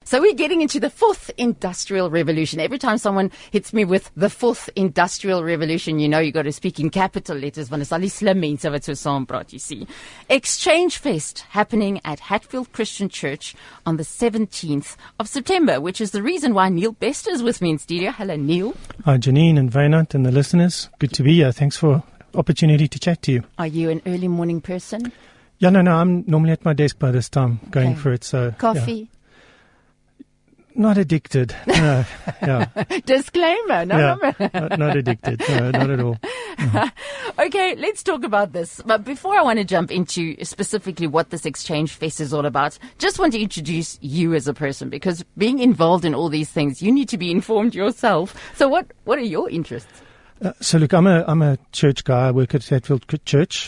So we're getting into the fourth industrial revolution. Every time someone hits me with the fourth industrial revolution, you know you got to speak in capital letters. Want is al die slim mense wat so saam praat, you see. Exchange Fest happening at Hatfield Christian Church on the 17th of September, which is the reason why Neil Bester is with me in studio. Hello, Neil. Hi, Janine and Wynand and the listeners. Good to be here. Thanks for opportunity to chat to you. Are you an early morning person? Yeah, no, I'm normally at my desk by this time, going for it. So coffee. Yeah. Not addicted. No, yeah. Disclaimer. No, not addicted. No, not at all. No. Okay, let's talk about this. But before I want to jump into specifically what this Exchange Fest is all about, just want to introduce you as a person, because being involved in all these things, you need to be informed yourself. So what are your interests? So look, I'm a church guy. I work at Hatfield Church.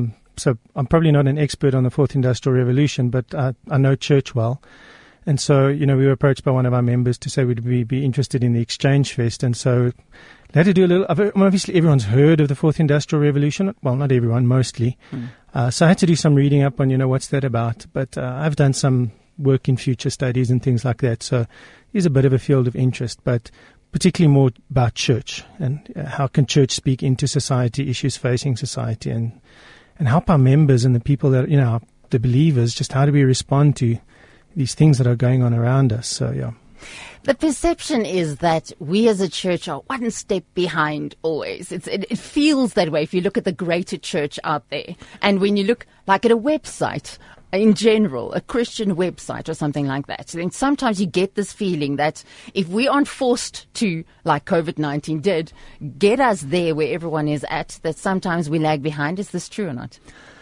So I'm probably not an expert on the Fourth Industrial Revolution, but I know church well. And so, we were approached by one of our members to say would we be interested in the Exchange Fest. And so they had to do a little, obviously everyone's heard of the Fourth Industrial Revolution. Well, not everyone, mostly. So I had to do some reading up on, what's that about. But I've done some work in future studies and things like that. So it's a bit of a field of interest, but particularly more about church and how can church speak into society, issues facing society, and help our members and the people that, the believers, just how do we respond to these things that are going on around us. So, yeah. The perception is that we as a church are one step behind always. It feels that way if you look at the greater church out there. And when you look like at a website in general, a Christian website or something like that, then sometimes you get this feeling that if we aren't forced to, like COVID-19 did, get us there where everyone is at, that sometimes we lag behind. Is this true or not?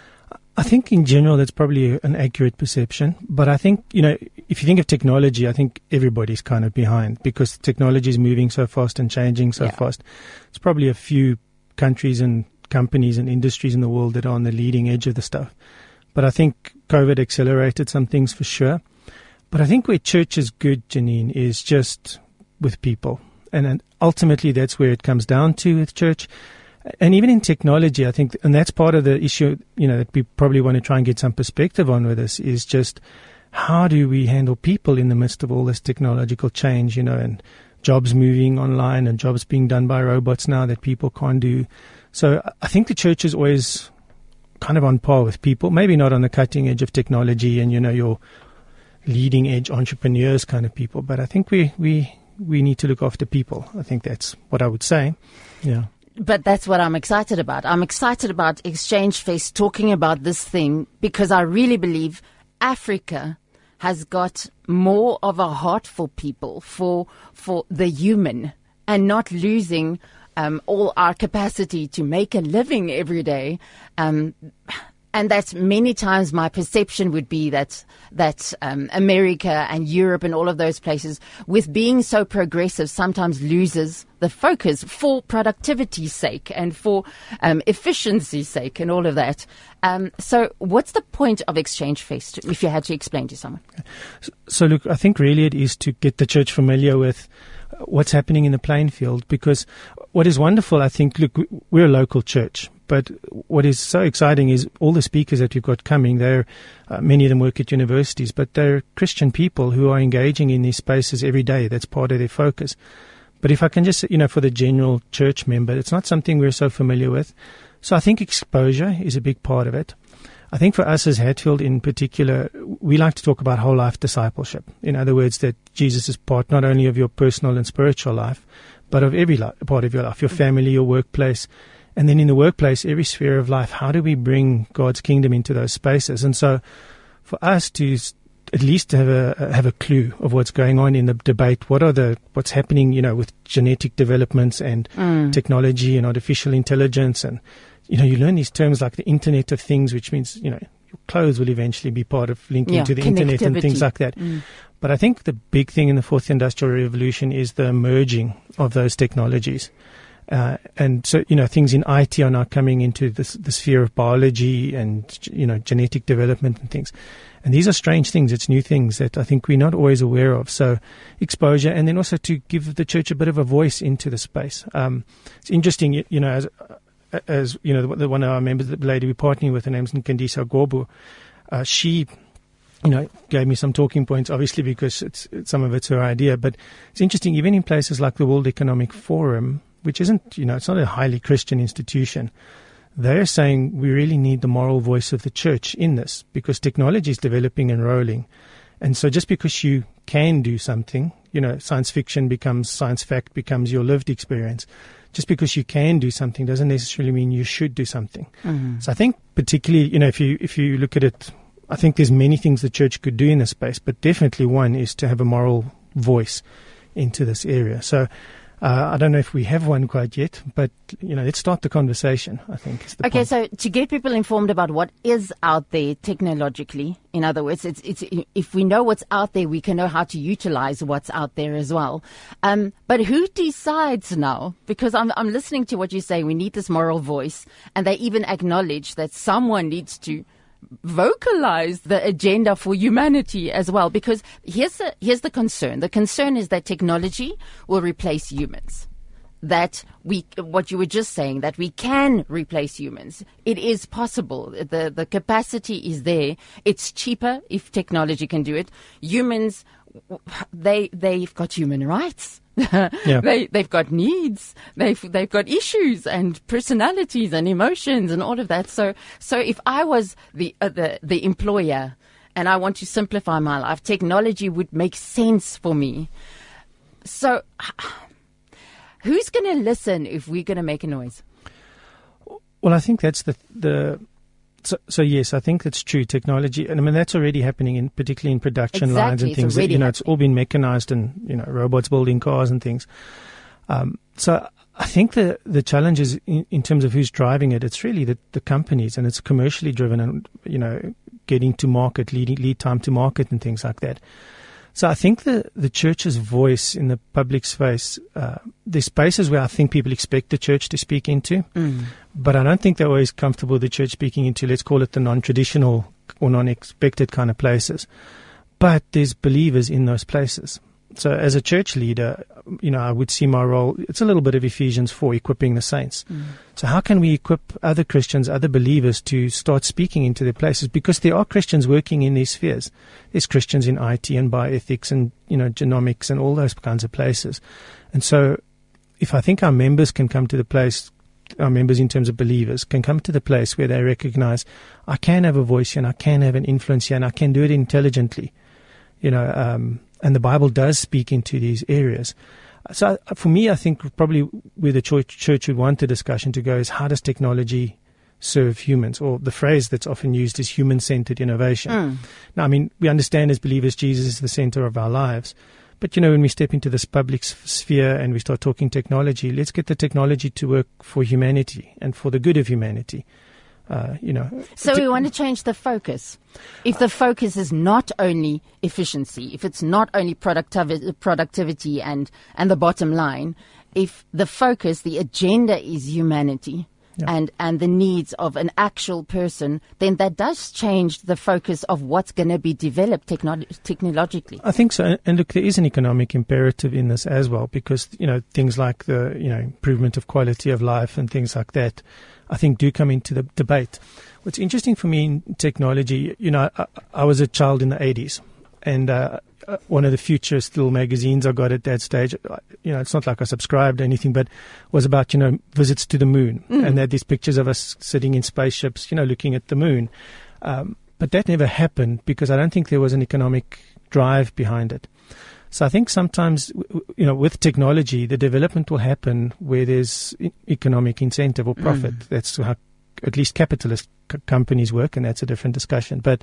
I think in general that's probably an accurate perception. But I think, if you think of technology, I think everybody's kind of behind because technology is moving so fast and changing so fast. It's probably a few countries and companies and industries in the world that are on the leading edge of the stuff. But I think COVID accelerated some things for sure. But I think where church is good, Janine, is just with people. And ultimately that's where it comes down to with church. And even in technology, I think, and that's part of the issue, that we probably want to try and get some perspective on with this, is just how do we handle people in the midst of all this technological change, and jobs moving online and jobs being done by robots now that people can't do. So I think the church is always kind of on par with people, maybe not on the cutting edge of technology and, your leading edge entrepreneurs kind of people, but I think we need to look after people. I think that's what I would say. Yeah. But that's what I'm excited about. I'm excited about Exchange Fest talking about this thing because I really believe Africa has got more of a heart for people, for the human, and not losing all our capacity to make a living every day. And that's many times my perception would be that America and Europe and all of those places, with being so progressive, sometimes loses the focus for productivity's sake and for efficiency's sake and all of that. So what's the point of Exchange Fest, if you had to explain to someone? So look, I think really it is to get the church familiar with what's happening in the playing field, because what is wonderful, I think, look, we're a local church. But what is so exciting is all the speakers that we've got coming, many of them work at universities, but they're Christian people who are engaging in these spaces every day. That's part of their focus. But if I can just, for the general church member, it's not something we're so familiar with. So I think exposure is a big part of it. I think for us as Hatfield in particular, we like to talk about whole life discipleship. In other words, that Jesus is part not only of your personal and spiritual life, but of every part of your life, your family, your workplace. And then in the workplace, every sphere of life, how do we bring God's kingdom into those spaces? And so for us to at least have a clue of what's going on in the debate, what's happening, with genetic developments and technology and artificial intelligence. And, you learn these terms like the Internet of Things, which means, your clothes will eventually be part of linking to the Internet and things like that. But I think the big thing in the Fourth Industrial Revolution is the merging of those technologies. And so, things in IT are now coming into the sphere of biology and, genetic development and things. And these are strange things. It's new things that I think we're not always aware of. So exposure, and then also to give the church a bit of a voice into the space. It's interesting, as one of our members, the lady we're partnering with, her name's Nkandisa Gobu, she gave me some talking points, obviously, because some of it's her idea. But it's interesting, even in places like the World Economic Forum, which isn't, it's not a highly Christian institution, they're saying we really need the moral voice of the church in this because technology is developing and rolling. And so just because you can do something, science fiction becomes science fact, becomes your lived experience. Just because you can do something doesn't necessarily mean you should do something. Mm-hmm. So I think particularly, if you look at it, I think there's many things the church could do in this space, but definitely one is to have a moral voice into this area. So I don't know if we have one quite yet, but, let's start the conversation, I think. Is the point. So to get people informed about what is out there technologically, in other words, it's if we know what's out there, we can know how to utilize what's out there as well. But who decides now? Because I'm listening to what you say, we need this moral voice, and they even acknowledge that someone needs to vocalize the agenda for humanity as well, because here's the concern. The concern is that technology will replace humans. That what you were just saying, that we can replace humans. It is possible. The capacity is there. It's cheaper if technology can do it. Humans, they've got human rights. Yeah. They've got needs. They've got issues and personalities and emotions and all of that. So if I was the employer and I want to simplify my life, technology would make sense for me. So who's going to listen if we're going to make a noise? Well, I think that's So yes, I think that's true. Technology, and I mean that's already happening particularly in production lines and things. It's all been mechanized, and robots building cars and things. So I think the challenge is in terms of who's driving it. It's really the companies, and it's commercially driven, and getting to market, lead time to market, and things like that. So I think the church's voice in the public space, there's spaces where I think people expect the church to speak into, but I don't think they're always comfortable with the church speaking into, let's call it the non-traditional or non-expected kind of places. But there's believers in those places. So as a church leader, I would see my role, it's a little bit of Ephesians 4, equipping the saints. So how can we equip other Christians, other believers to start speaking into their places? Because there are Christians working in these spheres. There's Christians in IT and bioethics and, genomics and all those kinds of places. And so if I think our members can come to the place, our members in terms of believers can come to the place where they recognize I can have a voice here and I can have an influence here and I can do it intelligently, and the Bible does speak into these areas. So for me, I think probably where the church would want the discussion to go is how does technology serve humans? Or the phrase that's often used is human-centered innovation. Now, I mean, we understand as believers Jesus is the center of our lives. But, when we step into this public sphere and we start talking technology, let's get the technology to work for humanity and for the good of humanity. So we want to change the focus. If the focus is not only efficiency, if it's not only productivity and the bottom line, if the focus, the agenda is humanity and the needs of an actual person, then that does change the focus of what's going to be developed technologically. I think so. And look, there is an economic imperative in this as well, because, things like the, improvement of quality of life and things like that, I think do come into the debate. What's interesting for me in technology, I was a child in the 80s, and one of the futurist little magazines I got at that stage, it's not like I subscribed or anything, but was about, visits to the moon. And they had these pictures of us sitting in spaceships, looking at the moon. But that never happened because I don't think there was an economic drive behind it. So I think sometimes, with technology, the development will happen where there's economic incentive or profit. That's how at least capitalist companies work, and that's a different discussion. But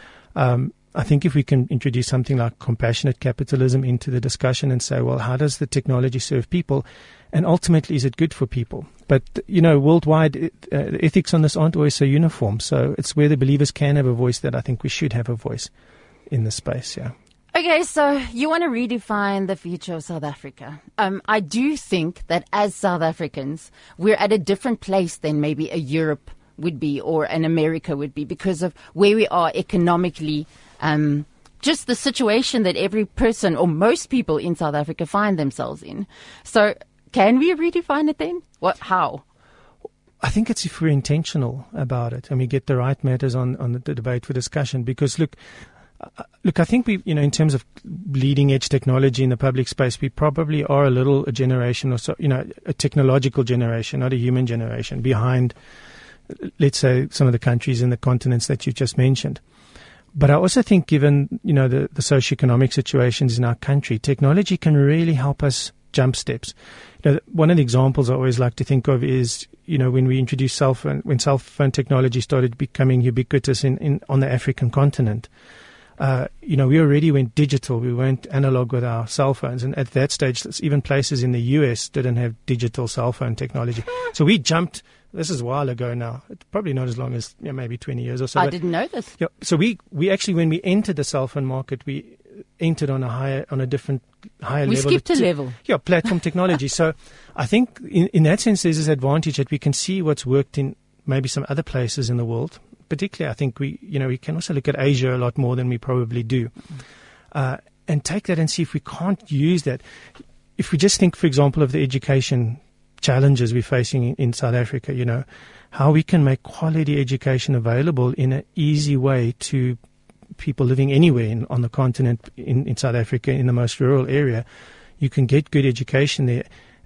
I think if we can introduce something like compassionate capitalism into the discussion and say, well, how does the technology serve people? And ultimately, is it good for people? But, worldwide, the ethics on this aren't always so uniform. So it's where the believers can have a voice that I think we should have a voice in this space, yeah. Okay, so you want to redefine the future of South Africa. I do think that as South Africans, we're at a different place than maybe a Europe would be or an America would be because of where we are economically, just the situation that every person or most people in South Africa find themselves in. So can we redefine it then? How? I think it's if we're intentional about it and we get the right matters on the debate for discussion. Because, look, Look, I think in terms of leading edge technology in the public space, we probably are a generation or so, a technological generation, not a human generation, behind, let's say, some of the countries and the continents that you just mentioned. But I also think, given, the socioeconomic situations in our country, technology can really help us jump steps. One of the examples I always like to think of is, when we introduced when cell phone technology started becoming ubiquitous on the African continent. We already went digital. We went analog with our cell phones. And at that stage, even places in the US didn't have digital cell phone technology. So we jumped. This is a while ago now. It's probably not as long as maybe 20 years or so. I didn't know this. Yeah. So we actually, when we entered the cell phone market, we entered on a different higher level. We skipped a level. Yeah, platform technology. So I think in that sense, there's this advantage that we can see what's worked in maybe some other places in the world. Particularly, I think we can also look at Asia a lot more than we probably do, and take that and see if we can't use that. If we just think, for example, of the education challenges we're facing in South Africa, how we can make quality education available in an easy way to people living anywhere on the continent in South Africa, in the most rural area. You can get good education there.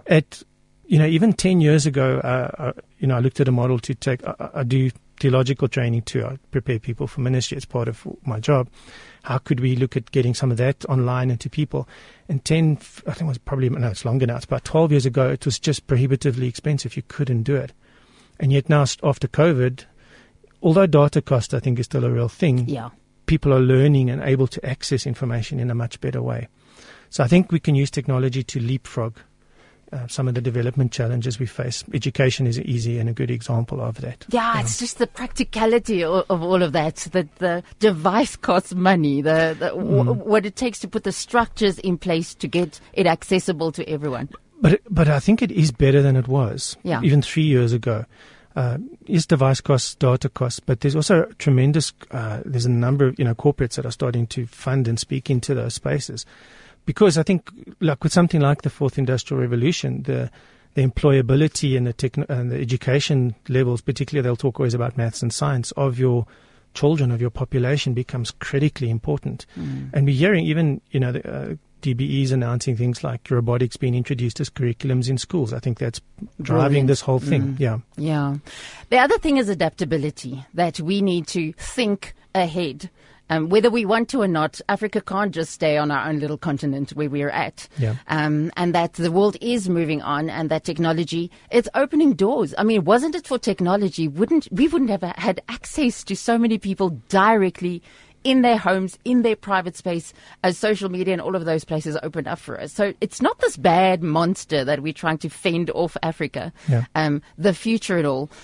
Even 10 years ago, I looked at a model to take. I do theological training too. I prepare people for ministry as part of my job. How could we look at getting some of that online into people? And I think it was it's longer now. It's about 12 years ago. It was just prohibitively expensive. You couldn't do it. And yet now, after COVID, although data cost, I think, is still a real thing. Yeah. People are learning and able to access information in a much better way. So I think we can use technology to leapfrog some of the development challenges we face. Education is easy and a good example of that. Yeah, it's just the practicality of all of that. That the device costs money. What it takes to put the structures in place to get it accessible to everyone. But I think it is better than it was. Yeah. Even 3 years ago. Yes, device costs, data costs, but there's also tremendous. There's a number of corporates that are starting to fund and speak into those spaces. Because I think, like with something like the Fourth Industrial Revolution, the employability and the education levels, particularly they'll talk always about maths and science, of your children, of your population, becomes critically important. And we're hearing even, the DBEs announcing things like robotics being introduced as curriculums in schools. I think that's driving this whole thing. Yeah. The other thing is adaptability, that we need to think ahead. Whether we want to or not, Africa can't just stay on our own little continent where we're at. Yeah. And that the world is moving on, and that technology, it's opening doors. I mean, wasn't it for technology, we wouldn't have had access to so many people directly in their homes, in their private space, as social media and all of those places opened up for us. So it's not this bad monster that we're trying to fend off Africa, the future at all.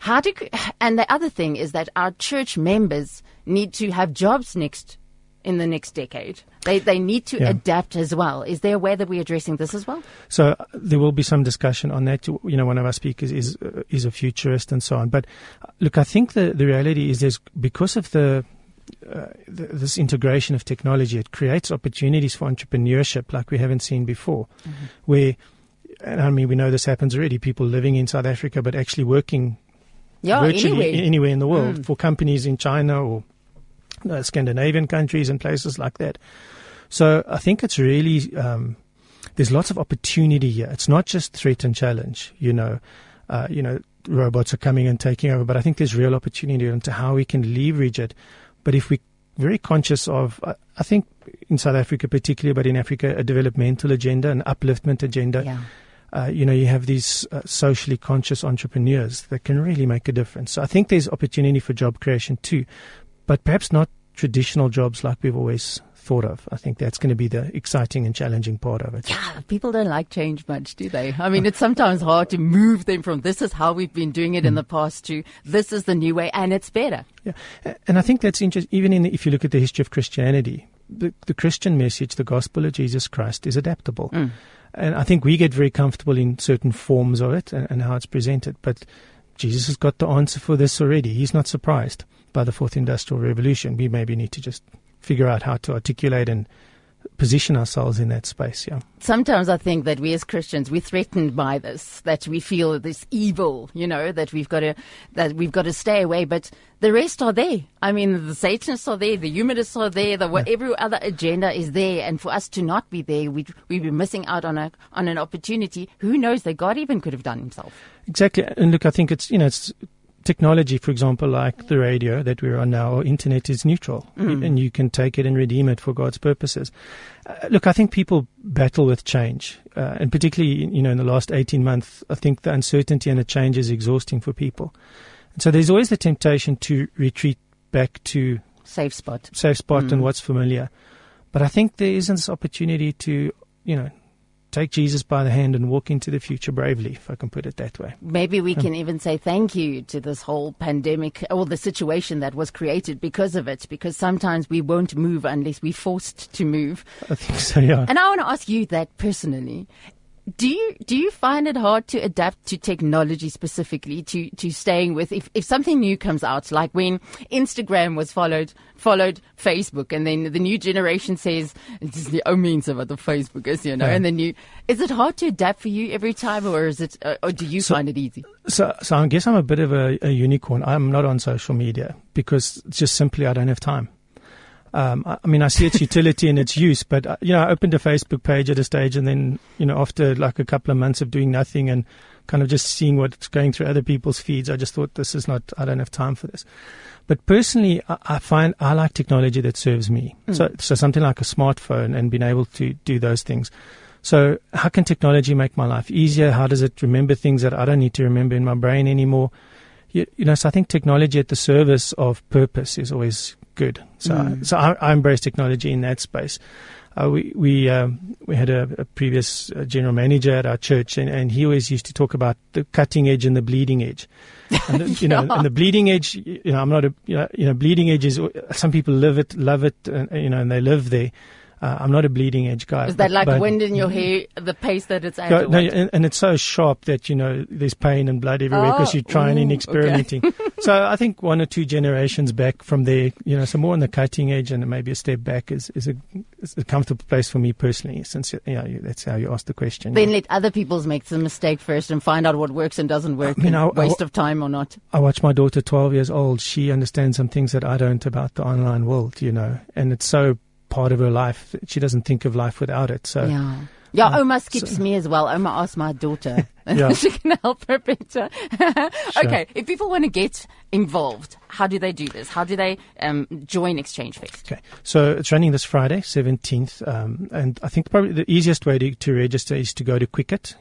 And the other thing is that our church members need to have jobs in the next decade. They need to adapt as well. Is there a way that we're addressing this as well? So there will be some discussion on that. One of our speakers is a futurist and so on. But look, I think the reality is because of this integration of technology, it creates opportunities for entrepreneurship like we haven't seen before, where, and I mean, we know this happens already, people living in South Africa but actually working virtually anywhere in the world for companies in China or Scandinavian countries and places like that. So I think it's really, there's lots of opportunity here. It's not just threat and challenge, robots are coming and taking over, but I think there's real opportunity into how we can leverage it. But if we're very conscious of, I think in South Africa particularly, but in Africa, a developmental agenda, an upliftment agenda. Yeah. You have these socially conscious entrepreneurs that can really make a difference. So I think there's opportunity for job creation too, but perhaps not traditional jobs like we've always thought of. I think that's going to be the exciting and challenging part of it. Yeah, people don't like change much, do they? I mean, it's sometimes hard to move them from this is how we've been doing it in the past to this is the new way and it's better. Yeah, and I think that's interesting. Even if you look at the history of Christianity, the Christian message, the gospel of Jesus Christ, is adaptable. And I think we get very comfortable in certain forms of it and how it's presented. But Jesus has got the answer for this already. He's not surprised by the Fourth Industrial Revolution. We maybe need to just figure out how to articulate and position ourselves in that space. Yeah. Sometimes I think that we as Christians, we're threatened by this, that we feel this evil, that we've got to stay away. But the rest are there. I mean, the Satanists are there, the humanists are there, every other agenda is there. And for us to not be there, we'd be missing out on an opportunity. Who knows that God even could have done himself. Exactly. And look, I think it's technology, for example, like the radio that we're on now, or internet, is neutral, and you can take it and redeem it for God's purposes. Look, I think people battle with change, and particularly, in the last 18 months, I think the uncertainty and the change is exhausting for people. And so there's always the temptation to retreat back to safe spot and what's familiar. But I think there is this opportunity to, take Jesus by the hand and walk into the future bravely, if I can put it that way. Maybe we can even say thank you to this whole pandemic, or the situation that was created because of it, because sometimes we won't move unless we're forced to move. I think so, yeah. And I want to ask you that personally. Do you find it hard to adapt to technology specifically, to staying with, if something new comes out, like when Instagram was followed Facebook, and then the new generation says it's the only means about the Facebook is, and then is it hard to adapt for you every time, or is it, or do you find it easy? So I guess I'm a bit of a unicorn. I'm not on social media because just simply I don't have time. I see its utility and its use, but, I opened a Facebook page at a stage, and then, after like a couple of months of doing nothing and kind of just seeing what's going through other people's feeds, I just thought I don't have time for this. But personally, I find I like technology that serves me. So something like a smartphone and being able to do those things. So how can technology make my life easier? How does it remember things that I don't need to remember in my brain anymore? So I think technology at the service of purpose is always good. So I embrace technology in that space. We had a previous general manager at our church, and he always used to talk about the cutting edge and the bleeding edge. And, and the bleeding edge, I'm not bleeding edge is, some people love it, and they live there. I'm not a bleeding edge guy. Is that like wind in your hair, the pace that it's at? No, and it's so sharp that, there's pain and blood everywhere because you're trying and experimenting. Okay. So I think 1 or 2 generations back from there, so more on the cutting edge and maybe a step back is a comfortable place for me personally, since, that's how you ask the question. Then let other people make the mistake first and find out what works and doesn't work, waste of time or not. I watch my daughter, 12 years old. She understands some things that I don't about the online world, and it's so part of her life. She doesn't think of life without it. So Oma skips me as well. Oma asked my daughter. She can help her better. Okay, if people want to get involved, how do they do this? How do they join Exchange Fest? Okay, so it's running this Friday, 17th, and I think probably the easiest way to register is to go to Quicket,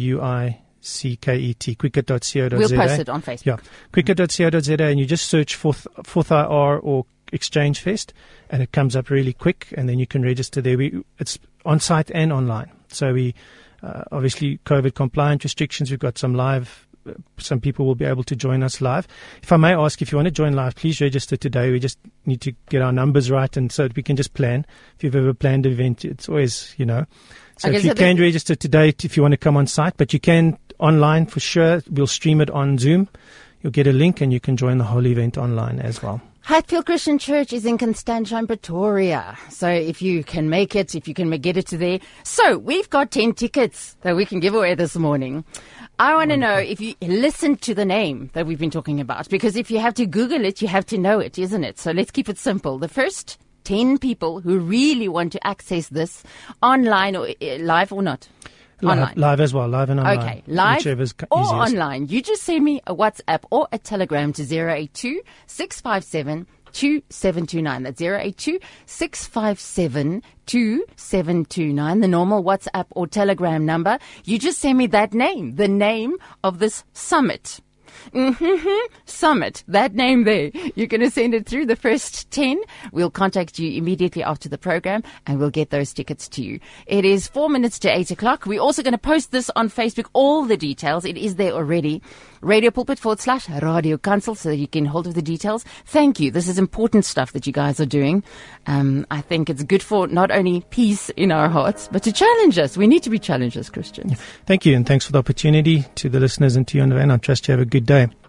Quicket, quicket.co.za. We'll post it on Facebook. Yeah, quicket.co.za, and you just search Fourth IR or Exchange Fest, and it comes up really quick, and then you can register there. It's on site and online. So we obviously COVID compliant restrictions. We've got some live. Some people will be able to join us live. If I may ask, if you want to join live, please register today. We just need to get our numbers right, and so that we can just plan. If you've ever planned an event, it's always, So if you can register today, if you want to come on site, but you can online for sure. We'll stream it on Zoom. You'll get a link, and you can join the whole event online as well. Hatfield Christian Church is in Constantia in Pretoria. So if you can make it, if you can get it to there. So we've got 10 tickets that we can give away this morning. I want to know if you listen to the name that we've been talking about, because if you have to Google it, you have to know it, isn't it? So let's keep it simple. The first 10 people who really want to access this online or live or not. Live as well, live and online. Okay, live whichever's or easiest. online. You just send me a WhatsApp or a Telegram to 082-657-2729. That's 082-657-2729, the normal WhatsApp or Telegram number. You just send me that name, the name of this summit. Summit, that name there. You're going to send it through the first 10. We'll contact you immediately after the program, and we'll get those tickets to you. It is 4 minutes to 8 o'clock. We're also going to post this on Facebook, all the details. It is there already. Radio Pulpit /Radio Council, so you can hold of the details. Thank you. This is important stuff that you guys are doing. I think it's good for not only peace in our hearts, but to challenge us. We need to be challenged as Christians. Thank you, and thanks for the opportunity to the listeners and to you, and I trust you have a good day.